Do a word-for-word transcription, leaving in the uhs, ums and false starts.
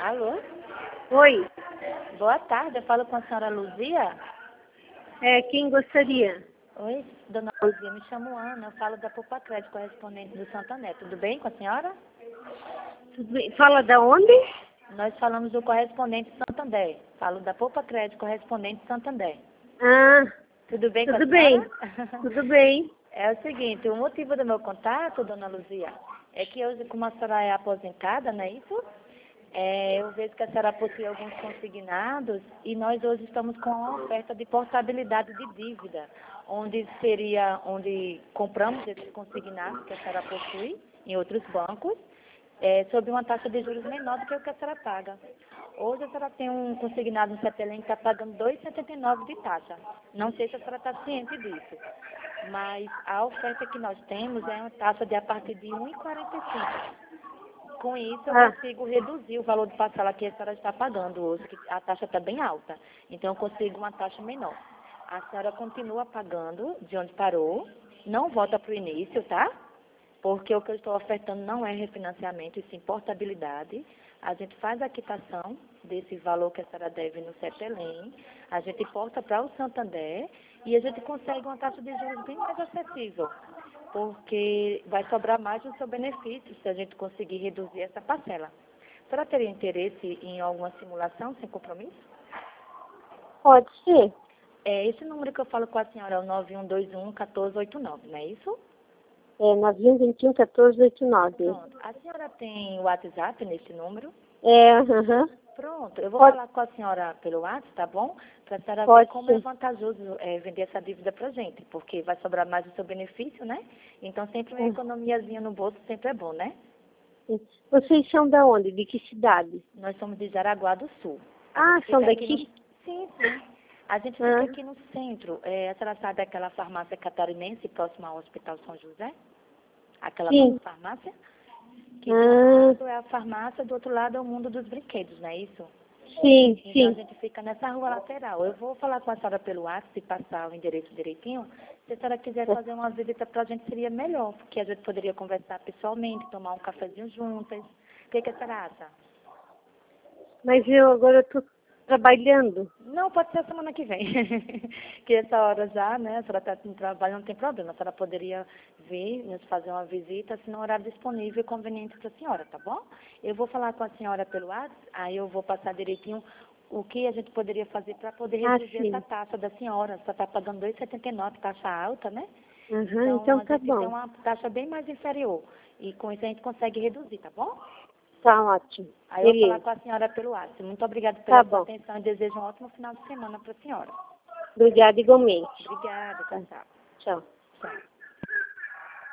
Alô? Oi, Boa tarde, eu falo com a senhora Luzia. é, quem gostaria? Oi, dona Luzia, me chamo Ana, eu falo da Poupa Crédito, correspondente do Santander. Tudo bem com a senhora? Tudo bem? Fala da onde? Nós falamos do correspondente Santander. Falo da Poupa Crédito, correspondente Santander. Ah, Tudo bem com a tudo bem, senhora? tudo bem. É o seguinte, o motivo do meu contato, dona Luzia, é que hoje, como a senhora é aposentada, não é isso? É, eu vejo que a senhora possui alguns consignados e nós hoje estamos com uma oferta de portabilidade de dívida, onde seria, onde compramos esses consignados que a senhora possui em outros bancos, é, sob uma taxa de juros menor do que o que a senhora paga. Hoje a senhora tem um consignado no Cetelém que está pagando dois vírgula setenta e nove de taxa. Não sei se a senhora está ciente disso, mas a oferta que nós temos é uma taxa de a partir de um vírgula quarenta e cinco. Com isso, eu Ah, consigo reduzir o valor de parcela que a senhora está pagando hoje, que a taxa está bem alta. Então, eu consigo uma taxa menor. A senhora continua pagando de onde parou, não volta para o início, tá? Porque o que eu estou ofertando não é refinanciamento, e sim portabilidade. A gente faz a quitação desse valor que a senhora deve no Cetelém, a gente porta para o Santander e a gente consegue uma taxa de juros bem mais acessível, porque vai sobrar mais no seu benefício se a gente conseguir reduzir essa parcela. A senhora teria interesse em alguma simulação sem compromisso? pode ser. É, esse número que eu falo com a senhora é o nove um dois um, um quatro oito nove, não é isso? É nove um dois um, um quatro oito nove. Pronto. A senhora tem WhatsApp nesse número? É, aham. Pronto. Eu vou Pode, falar com a senhora pelo WhatsApp, tá bom? Para a senhora ver pode como é ser. vantajoso é, vender essa dívida para a gente, porque vai sobrar mais do seu benefício, né? Então, sempre uma Ah, economiazinha no bolso sempre é bom, né? sim. Vocês são da onde? De que cidade? Nós somos de Jaraguá do Sul. A Ah, gente são fica aqui no... daqui? Sim, sim. A gente fica Ah, aqui no centro. É, a senhora sabe aquela farmácia catarinense próxima ao Hospital São José? Aquela nova sim. farmácia? Que de um Ah, lado é a farmácia, do outro lado é o mundo dos brinquedos, não é isso? sim, Então a sim. gente fica nessa rua lateral. Eu vou falar com a senhora pelo WhatsApp e passar o endereço direitinho. Se a senhora quiser fazer uma visita para a gente seria melhor, porque a gente poderia conversar pessoalmente, tomar um cafezinho juntas. O que, que a senhora acha? Mas eu agora estou trabalhando. Não, pode ser a semana que vem. Que essa hora já, né? A senhora está no trabalho, não tem problema. A senhora poderia vir, nos fazer uma visita, se no horário disponível e conveniente para a senhora, tá bom? Eu vou falar com a senhora pelo WhatsApp, aí eu vou passar direitinho o que a gente poderia fazer para poder Ah, reduzir essa sim. taxa da senhora. Você está pagando dois vírgula setenta e nove, taxa alta, né? Aham, Então então a tá gente tem bom. uma taxa bem mais inferior. E com isso a gente consegue reduzir, tá bom? Tá ótimo. Aí eu vou falar Beleza. com a senhora pelo WhatsApp. Muito obrigada Tá pela sua bom. atenção e desejo um ótimo final de semana para a senhora. Obrigada igualmente. Obrigada, tchau, Tá. tchau. Tchau. Tchau.